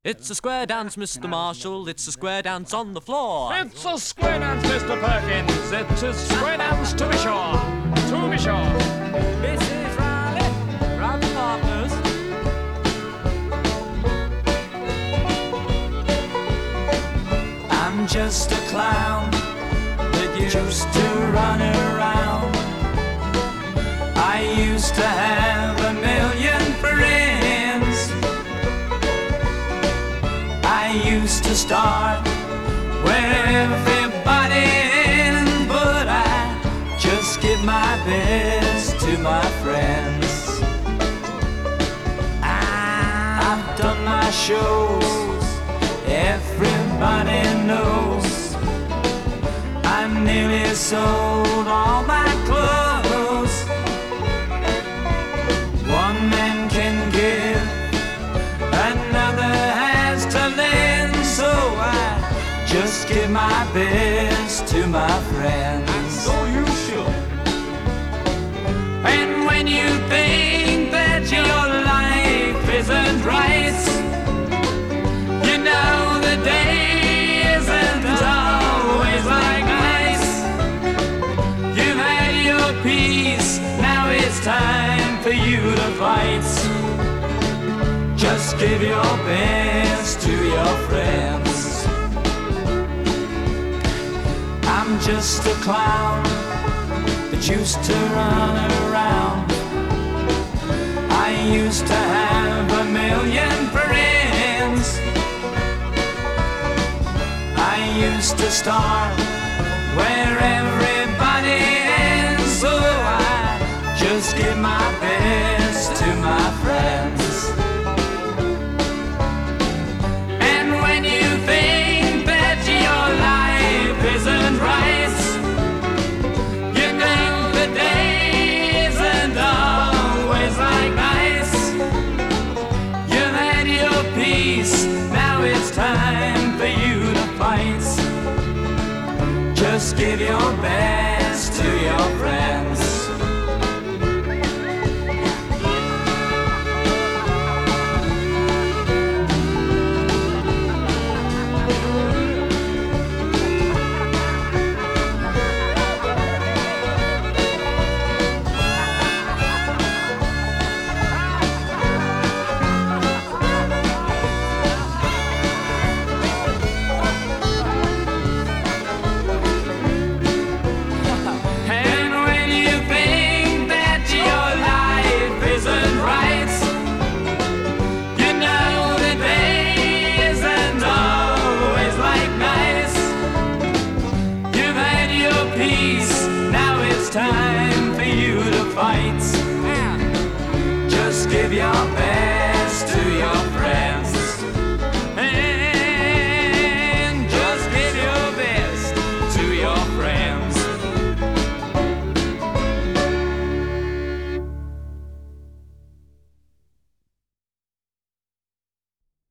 It's a square dance, Mr. Marshall. It's a square dance on the floor. It's a square dance, Mr. Perkins. It's a square dance to be sure. To be sure. Mrs. Riley, Riley Partners. I'm just a clown that used to run around. I used to have 1,000,000 friends. I used to start where everybody ends, but I just give my best to my friends. I've done my shows, everybody knows. I'm nearly sold all my clothes. One man can give, another has to lend, so I just give my best to my friends. And so you should. And when you think that your life isn't right, you know the day isn't always like ice. You've had your peace, now it's time for you to fight. Just give your best to your friends. I'm just a clown that used to run around. I used to have 1,000,000 friends. I used to start where everybody ends, so I just give my best to my friends. And when you think that your life isn't right, you know the day isn't always like ice. You've had your peace, now it's time for you to fight. Just give your best to your friends.